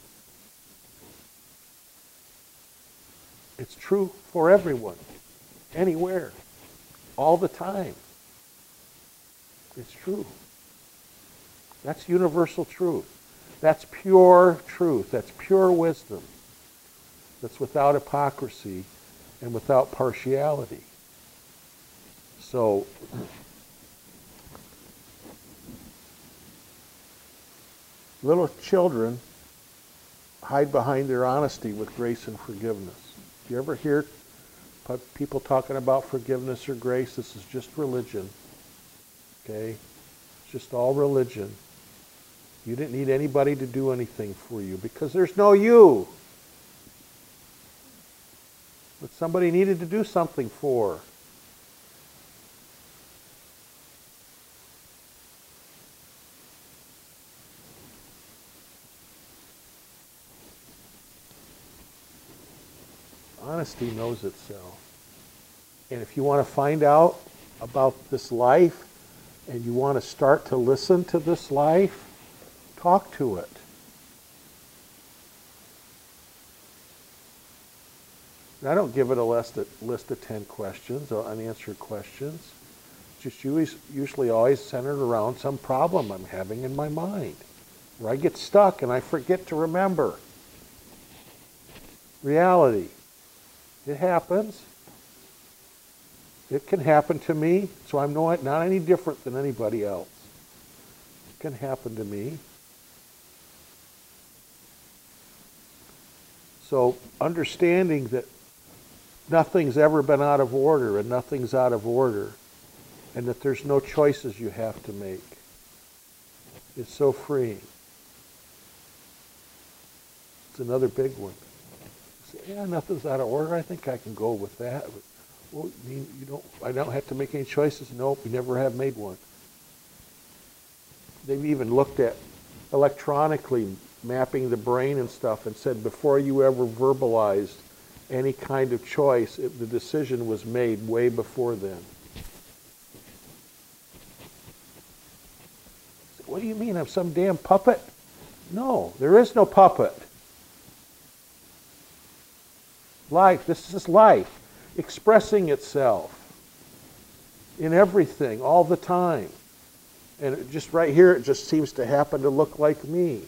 It's true for everyone, anywhere, all the time. It's true. That's universal truth. That's pure truth. That's pure wisdom. That's without hypocrisy and without partiality. So, little children hide behind their honesty with grace and forgiveness. Do you ever hear people talking about forgiveness or grace? This is just religion. Okay? It's just all religion. You didn't need anybody to do anything for you because there's no you. But somebody needed to do something for. Honesty knows itself. And if you want to find out about this life and you want to start to listen to this life, talk to it. And I don't give it a list of, list of ten questions or unanswered questions. Just usually, usually always centered around some problem I'm having in my mind, where I get stuck and I forget to remember. Reality. It happens. It can happen to me, so I'm not, not any different than anybody else. It can happen to me. So understanding that nothing's ever been out of order and nothing's out of order and that there's no choices you have to make is so freeing. It's another big one. Yeah, nothing's out of order. I think I can go with that. But, well, you, mean you don't. I don't have to make any choices. Nope, you never have made one. They've even looked at electronically mapping the brain and stuff and said before you ever verbalized any kind of choice, it, the decision was made way before then. What do you mean? I'm some damn puppet? No, there is no puppet. Life, this is life, expressing itself in everything, all the time. And it just right here, it just seems to happen to look like me.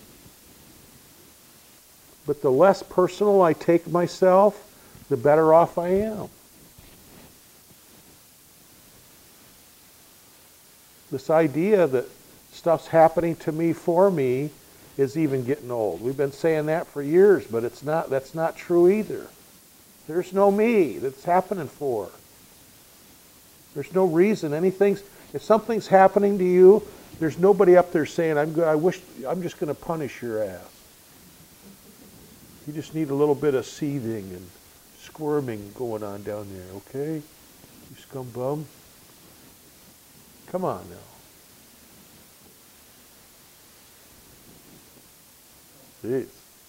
But the less personal I take myself, the better off I am. This idea that stuff's happening to me for me is even getting old. We've been saying that for years, but it's not. That's not true either. There's no me that's happening for. There's no reason anything's. If something's happening to you, there's nobody up there saying, "I'm good. I wish I'm just going to punish your ass." You just need a little bit of seething and squirming going on down there, okay? You scum bum. Come on now. Jeez.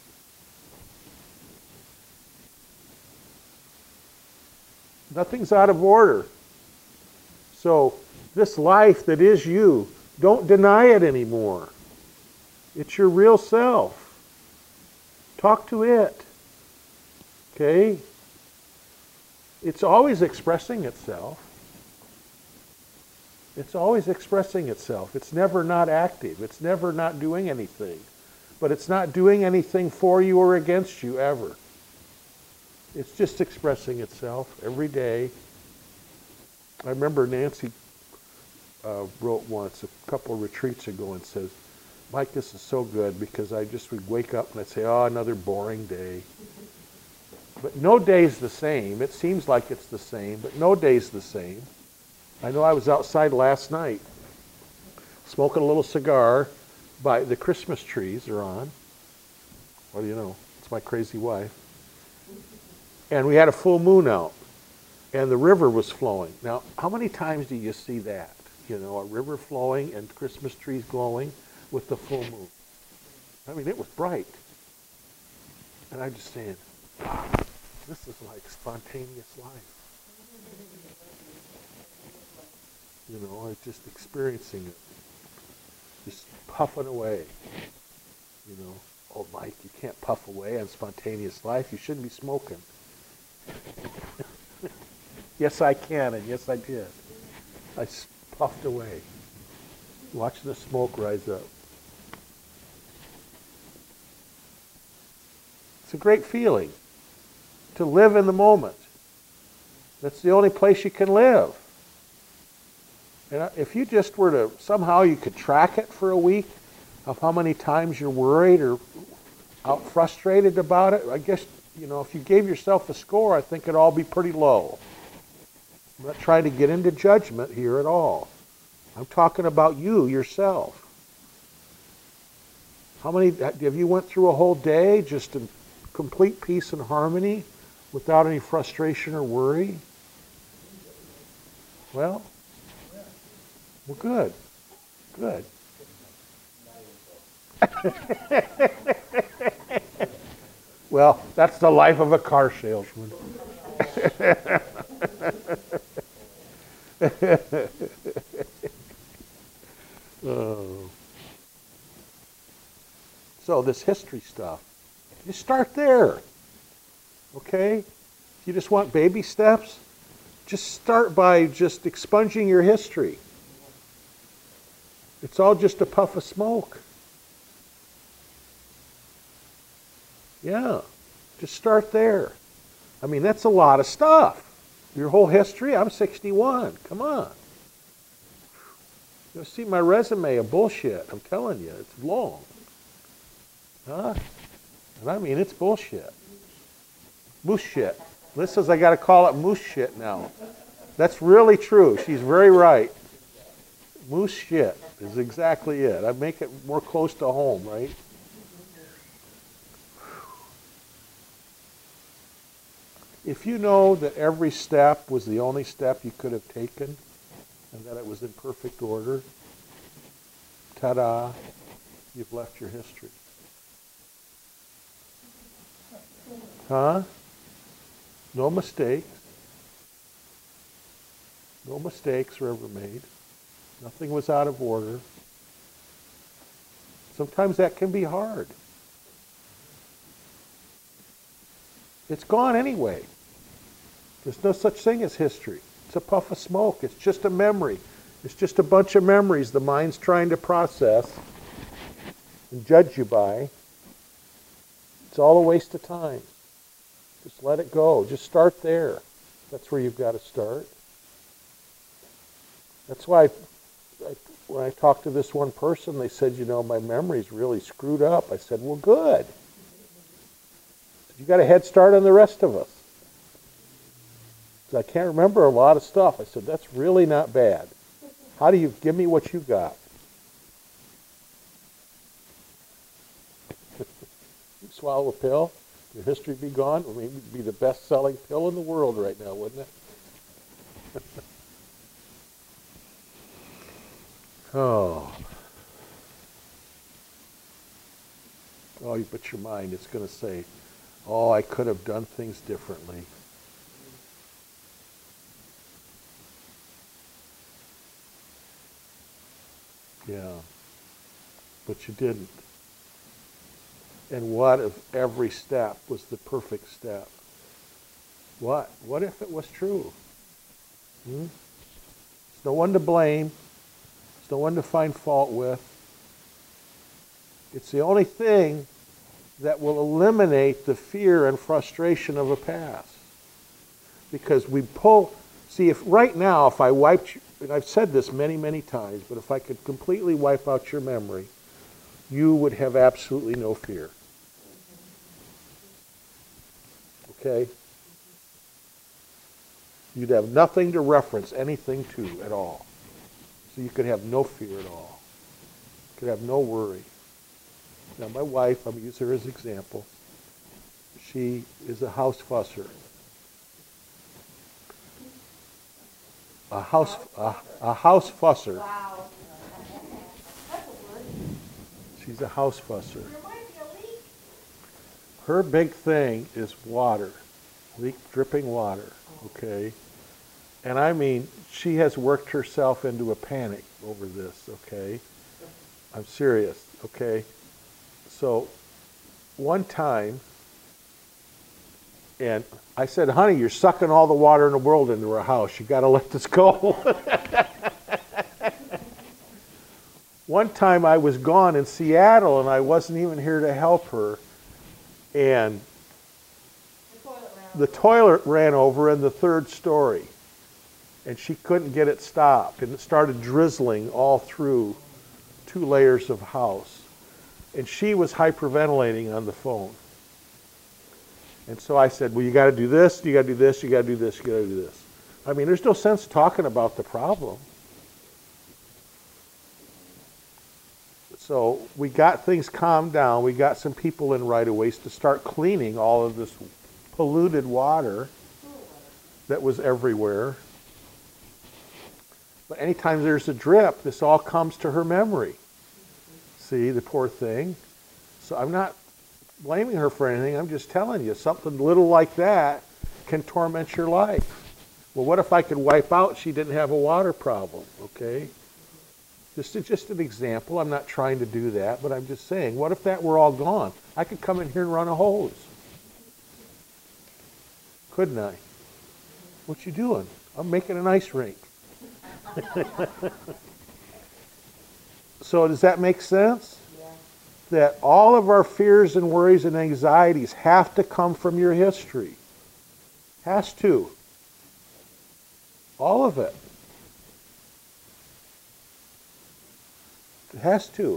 Nothing's out of order. So this life that is you, don't deny it anymore. It's your real self. Talk to it. Okay? It's always expressing itself. It's always expressing itself. It's never not active. It's never not doing anything. But it's not doing anything for you or against you ever. It's just expressing itself every day. I remember Nancy uh, wrote once, a couple of retreats ago, and says, Mike, this is so good, because I just would wake up and I'd say, oh, another boring day. But no day's the same. It seems like it's the same, but no day's the same. I know I was outside last night smoking a little cigar by the Christmas trees are on. What do you know? It's my crazy wife. And we had a full moon out, and the river was flowing. Now, how many times do you see that? You know, a river flowing and Christmas trees glowing with the full moon. I mean, it was bright. And I'm just saying, wow, this is like spontaneous life. You know, I was just experiencing it. Just puffing away. You know, oh, Mike, you can't puff away on spontaneous life. You shouldn't be smoking. Yes, I can, and yes, I did. I puffed away, watching the smoke rise up. It's a great feeling to live in the moment. That's the only place you can live. And if you just were to, somehow you could track it for a week of how many times you're worried or out frustrated about it, I guess, you know, if you gave yourself a score, I think it'd all be pretty low. I'm not trying to get into judgment here at all. I'm talking about you, yourself. How many, have you went through a whole day just in complete peace and harmony without any frustration or worry? Well, well, good. Good. Well, that's the life of a car salesman. Oh. So this history stuff, you start there, okay? If you just want baby steps, just start by just expunging your history. It's all just a puff of smoke. Yeah, just start there. I mean, that's a lot of stuff. Your whole history, I'm sixty-one. Come on. You see my resume of bullshit. I'm telling you, it's long. Huh? And I mean, it's bullshit. Moose shit. Liz says I got to call it moose shit now. That's really true. She's very right. Moose shit is exactly it. I make it more close to home, right? If you know that every step was the only step you could have taken and that it was in perfect order, ta-da, you've left your history. Huh? No mistakes. No mistakes were ever made. Nothing was out of order. Sometimes that can be hard. It's gone anyway. There's no such thing as history. It's a puff of smoke. It's just a memory. It's just a bunch of memories the mind's trying to process and judge you by. It's all a waste of time. Just let it go. Just start there. That's where you've got to start. That's why I, when I talked to this one person, they said, you know, my memory's really screwed up. I said, well, good. You got a head start on the rest of us. I can't remember a lot of stuff. I said, that's really not bad. How do you, give me what you got. You swallow a pill, your history be gone. It would be the best-selling pill in the world right now, wouldn't it? Oh. Oh, but your mind is going to say, oh, I could have done things differently. Yeah, but you didn't. And what if every step was the perfect step? What? What if it was true? Hmm? There's no one to blame. There's no one to find fault with. It's the only thing that will eliminate the fear and frustration of a past. Because we pull, see, if right now, if I wiped, and I've said this many, many times, but if I could completely wipe out your memory, you would have absolutely no fear. Okay? You'd have nothing to reference anything to at all. So you could have no fear at all. You could have no worry. Now my wife, I'm going to use her as an example, she is a house fusser. A house, a, a house fusser. Wow. That's a word. She's a house fusser. There might be a leak. Her big thing is water, leak, dripping water, okay? And I mean, she has worked herself into a panic over this, okay? I'm serious, okay? So one time, and I said, honey, you're sucking all the water in the world into our house. You got to let this go. One time I was gone in Seattle and I wasn't even here to help her. And The toilet ran the toilet ran over in the third story. And she couldn't get it stopped. And it started drizzling all through two layers of house. And she was hyperventilating on the phone. And so I said, well, you got to do this, you got to do this, you got to do this, you got to do this. I mean, there's no sense talking about the problem. So we got things calmed down. We got some people in right-of-ways to start cleaning all of this polluted water that was everywhere. But anytime there's a drip, this all comes to her memory. See, the poor thing. So I'm not blaming her for anything. I'm just telling you, something little like that can torment your life. Well, what if I could wipe out she didn't have a water problem, okay? Just, just an example. I'm not trying to do that, but I'm just saying, what if that were all gone? I could come in here and run a hose. Couldn't I? What you doing? I'm making an ice rink. So does that make sense? Yeah. That all of our fears and worries and anxieties have to come from your history. Has to. All of it. It has to.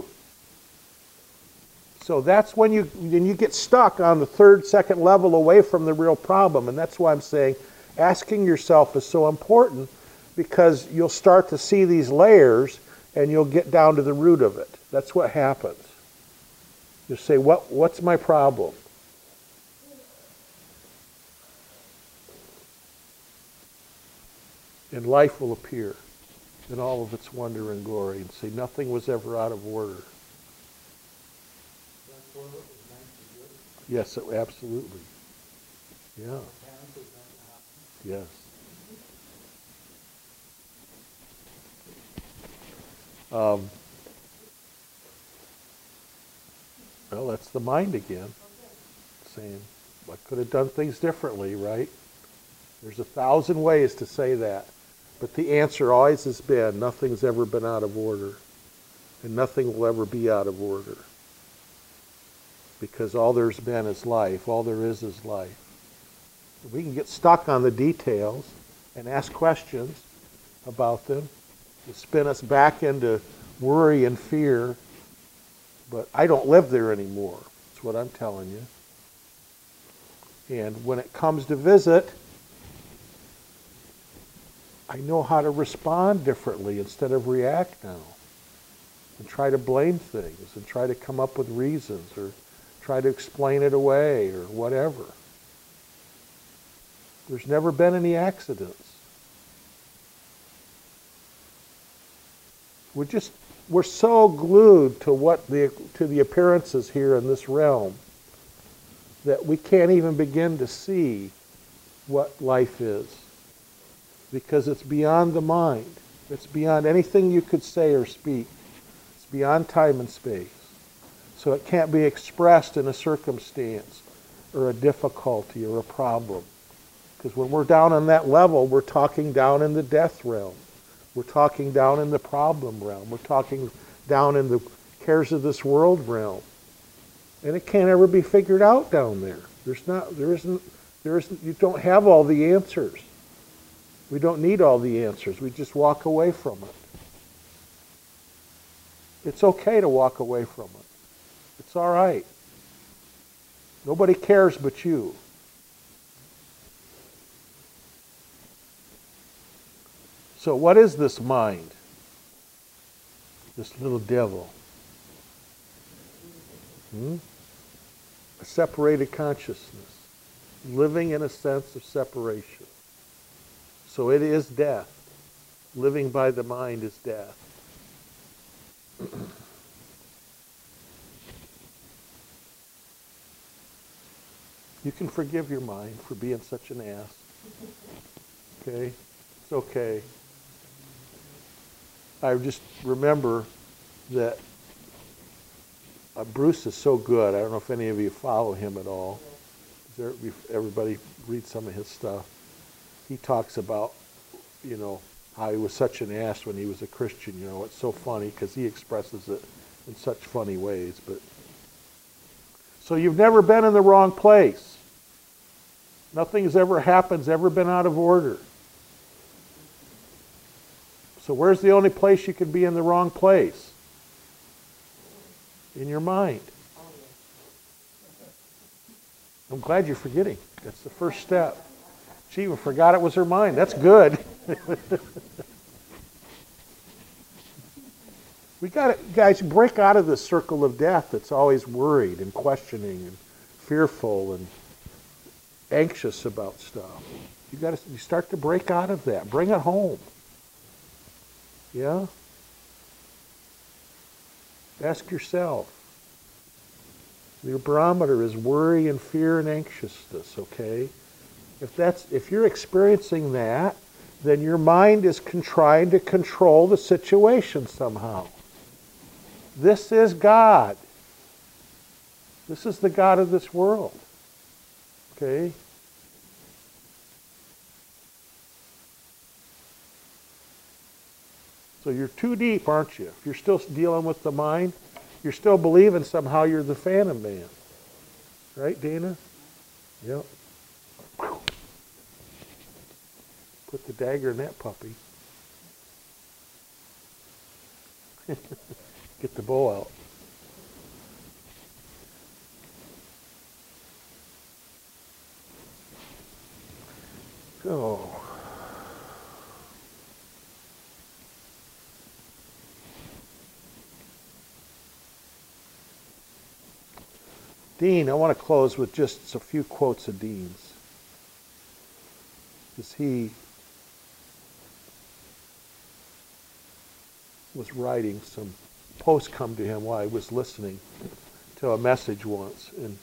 So that's when you when you get stuck on the third, second level away from the real problem. And that's why I'm saying asking yourself is so important, because you'll start to see these layers and you'll get down to the root of it. That's what happens. You say, what, what's my problem? And life will appear in all of its wonder and glory and say nothing was ever out of order. Yes, it, absolutely. Yeah. Yes. Um, well, that's the mind again, saying, I could have done things differently, right? There's a thousand ways to say that. But the answer always has been, nothing's ever been out of order. And nothing will ever be out of order. Because all there's been is life. All there is is life. We can get stuck on the details and ask questions about them. to spin us back into worry and fear. But I don't live there anymore. That's what I'm telling you. And when it comes to visit, I know how to respond differently instead of react now. And try to blame things and try to come up with reasons or try to explain it away or whatever. There's never been any accidents. We're just, we're so glued to what the, to the appearances here in this realm that we can't even begin to see what life is, because it's beyond the mind. It's beyond anything you could say or speak. It's beyond time and space. So it can't be expressed in a circumstance or a difficulty or a problem. Because when we're down on that level, we're talking down in the death realm. We're talking down in the problem realm. We're talking down in the cares of this world realm. And it can't ever be figured out down there. There's not, there isn't, there isn't, you don't have all the answers. We don't need all the answers. We just walk away from it. It's okay to walk away from it. It's all right. Nobody cares but you. So what is this mind? This little devil? Hmm? A separated consciousness, living in a sense of separation. So it is death. Living by the mind is death. You can forgive your mind for being such an ass. Okay? It's okay. I just remember that uh, Bruce is so good. I don't know if any of you follow him at all. There, everybody read some of his stuff. He talks about, you know, how he was such an ass when he was a Christian. You know, it's so funny because he expresses it in such funny ways. But so you've never been in the wrong place. Nothing has ever happened, has ever been out of order. So where's the only place you could be in the wrong place? In your mind. I'm glad you're forgetting. That's the first step. She even forgot it was her mind. That's good. We got to, guys, break out of the circle of death that's always worried and questioning and fearful and anxious about stuff. You got to you start to break out of that. Bring it home. Yeah? Ask yourself. Your barometer is worry and fear and anxiousness, okay? If that's if you're experiencing that, then your mind is con- trying to control the situation somehow. This is God. This is the God of this world. Okay? So you're too deep, aren't you? If you're still dealing with the mind, you're still believing somehow you're the Phantom Man. Right, Dana? Yep. Put the dagger in that puppy. Get the bow out. Oh. Dean, I want to close with just a few quotes of Dean's. Because he was writing some posts come to him while I was listening to a message once. And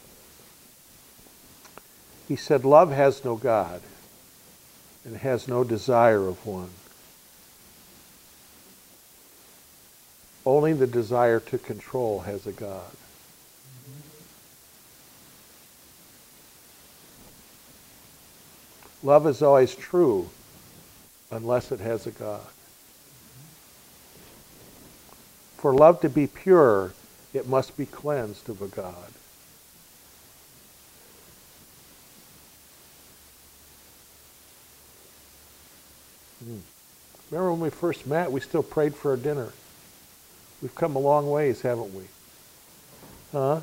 he said, love has no God and has no desire of one. Only the desire to control has a God. Love is always true unless it has a God. For love to be pure, it must be cleansed of a God. Hmm. Remember when we first met, we still prayed for our dinner. We've come a long ways, haven't we? Huh?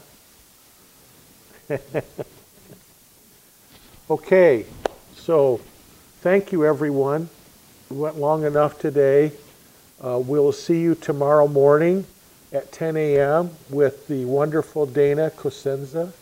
Okay, so thank you, everyone. We went long enough today. Uh, we'll see you tomorrow morning at ten a m with the wonderful Dana Cosenza.